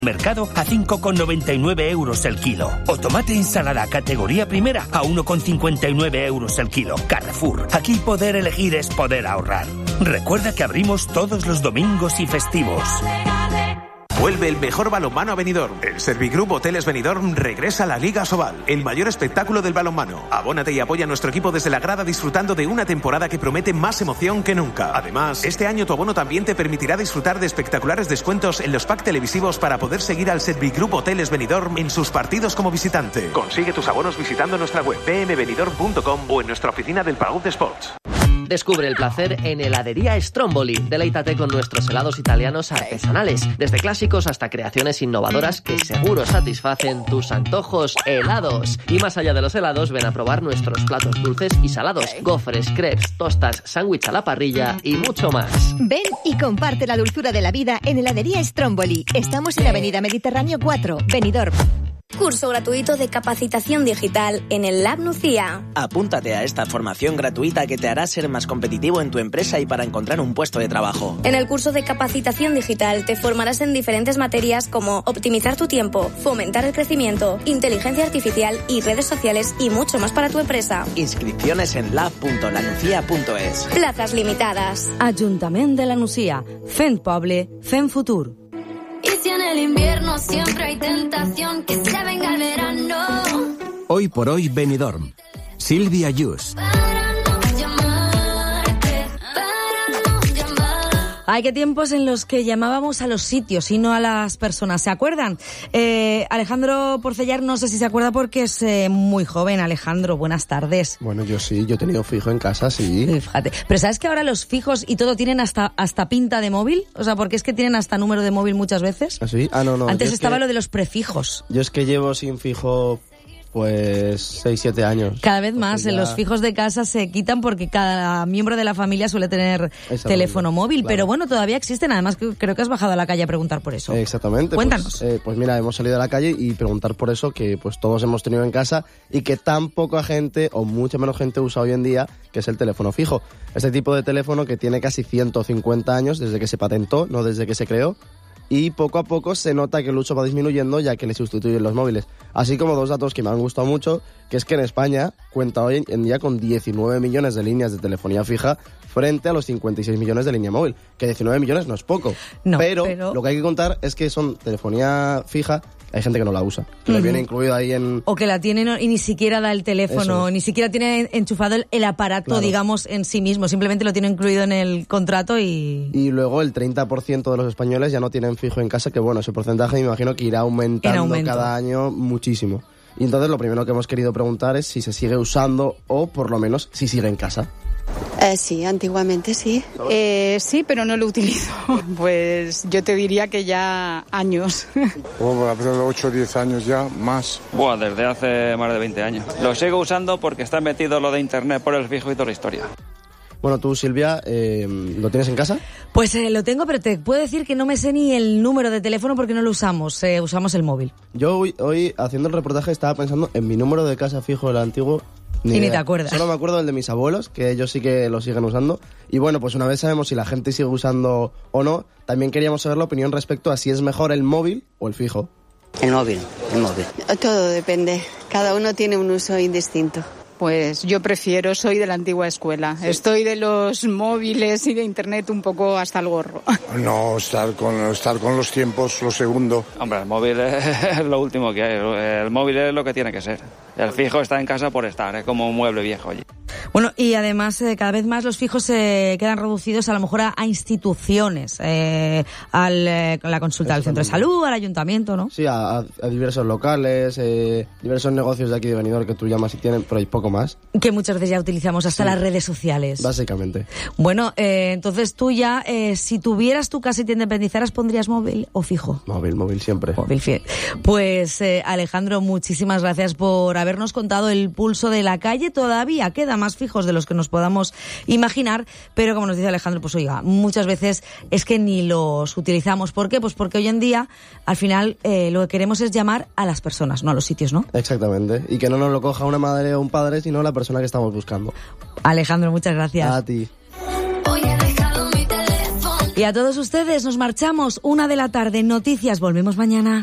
Mercado a 5,99 euros el kilo. O tomate ensalada categoría primera a 1,59 euros el kilo. Carrefour. Aquí poder elegir es poder ahorrar. Recuerda que abrimos todos los domingos y festivos. Vuelve el mejor balonmano a Benidorm. El Servigroup Hoteles Benidorm regresa a la Liga Sobal, el mayor espectáculo del balonmano. Abónate y apoya a nuestro equipo desde la grada disfrutando de una temporada que promete más emoción que nunca. Además, este año tu abono también te permitirá disfrutar de espectaculares descuentos en los packs televisivos para poder seguir al Servigroup Hoteles Benidorm en sus partidos como visitante. Consigue tus abonos visitando nuestra web pmbenidorm.com o en nuestra oficina del Palau de Sports. Descubre el placer en Heladería Stromboli. Deleítate con nuestros helados italianos artesanales, desde clásicos hasta creaciones innovadoras que seguro satisfacen tus antojos helados. Y más allá de los helados, ven a probar nuestros platos dulces y salados, gofres, crepes, tostas, sándwich a la parrilla y mucho más. Ven y comparte la dulzura de la vida en Heladería Stromboli. Estamos en Avenida Mediterráneo 4, Benidorm. Curso gratuito de capacitación digital en el Lab Nucía. Apúntate a esta formación gratuita que te hará ser más competitivo en tu empresa y para encontrar un puesto de trabajo. En el curso de capacitación digital te formarás en diferentes materias como optimizar tu tiempo, fomentar el crecimiento, inteligencia artificial y redes sociales y mucho más para tu empresa. Inscripciones en lab.lanucía.es. Plazas limitadas. Ajuntament de la Nucía. Fent poble, fent futur. Y si en el invierno siempre hay tentación, que se venga el verano. Hoy por hoy Benidorm. Silvia Yus. Hay que tiempos en los que llamábamos a los sitios y no a las personas, ¿se acuerdan? Alejandro Porcellar, no sé si se acuerda porque es muy joven. Alejandro, buenas tardes. Bueno, yo sí, yo he tenido fijo en casa, sí. Fíjate. Pero ¿sabes que ahora los fijos y todo tienen hasta pinta de móvil? O sea, porque es que tienen hasta número de móvil muchas veces. ¿Ah, sí? Ah, no. Antes estaba lo de los prefijos. Yo es que llevo sin fijo... Pues 6-7 años. Cada vez más, los fijos de casa se quitan porque cada miembro de la familia suele tener teléfono móvil. Claro. Pero bueno, todavía existen. Además, creo que has bajado a la calle a preguntar por eso. Exactamente. Cuéntanos. Pues mira, hemos salido a la calle y preguntar por eso que pues todos hemos tenido en casa y que tan poca gente o mucha menos gente usa hoy en día, que es el teléfono fijo. Este tipo de teléfono que tiene casi 150 años desde que se patentó, no desde que se creó. Y poco a poco se nota que el uso va disminuyendo ya que le sustituyen los móviles. Así como dos datos que me han gustado mucho, que es que en España cuenta hoy en día con 19 millones de líneas de telefonía fija frente a los 56 millones de línea móvil. Que 19 millones no es poco. No, pero lo que hay que contar es que son telefonía fija. Hay gente que no la usa, que le viene incluido ahí en... O que la tiene y ni siquiera da el teléfono, ni siquiera tiene enchufado el aparato, claro, digamos, en sí mismo. Simplemente lo tiene incluido en el contrato y... Y luego el 30% de los españoles ya no tienen fijo en casa, que bueno, ese porcentaje me imagino que irá aumentando cada año muchísimo. Y entonces lo primero que hemos querido preguntar es si se sigue usando o por lo menos si sigue en casa. Sí, antiguamente sí. Sí, pero no lo utilizo. Pues yo te diría que ya años. Hace 8 o 10 años ya, más. Desde hace más de 20 años. Lo sigo usando porque está metido lo de internet por el fijo y toda la historia. Bueno, tú, Silvia, ¿lo tienes en casa? Pues lo tengo, pero te puedo decir que no me sé ni el número de teléfono porque no lo usamos, usamos el móvil. Yo hoy haciendo el reportaje estaba pensando en mi número de casa fijo, el antiguo. Ni te acuerdas. Solo me acuerdo del de mis abuelos, que ellos sí que lo siguen usando. Y bueno, pues una vez sabemos si la gente sigue usando o no, también queríamos saber la opinión respecto a si es mejor el móvil o el fijo. El móvil. Todo depende. Cada uno tiene un uso indistinto. Pues yo soy de la antigua escuela. Sí. Estoy de los móviles y de internet un poco hasta el gorro. No, estar con los tiempos, lo segundo. Hombre, el móvil es lo último que hay. El móvil es lo que tiene que ser. El fijo está en casa por estar, es como un mueble viejo allí. Bueno, y además cada vez más los fijos se quedan reducidos a lo mejor a instituciones, a la consulta del centro de salud, al ayuntamiento, ¿no? Sí, a diversos locales, diversos negocios de aquí de Benidorm que tú llamas y tienen, pero hay poco más. Que muchas veces ya utilizamos hasta las redes sociales. Básicamente. Bueno, entonces tú ya, si tuvieras tu casa y te independizaras, ¿pondrías móvil o fijo? Móvil siempre. Móvil, pues Alejandro, muchísimas gracias por habernos contado el pulso de la calle. Todavía queda más fijos de los que nos podamos imaginar, pero como nos dice Alejandro, pues oiga, muchas veces es que ni los utilizamos. ¿Por qué? Pues porque hoy en día, al final, lo que queremos es llamar a las personas, no a los sitios, ¿no? Exactamente, y que no nos lo coja una madre o un padre, sino la persona que estamos buscando. Alejandro, muchas gracias. A ti. Y a todos ustedes nos marchamos, 1:00 p.m, noticias, volvemos mañana.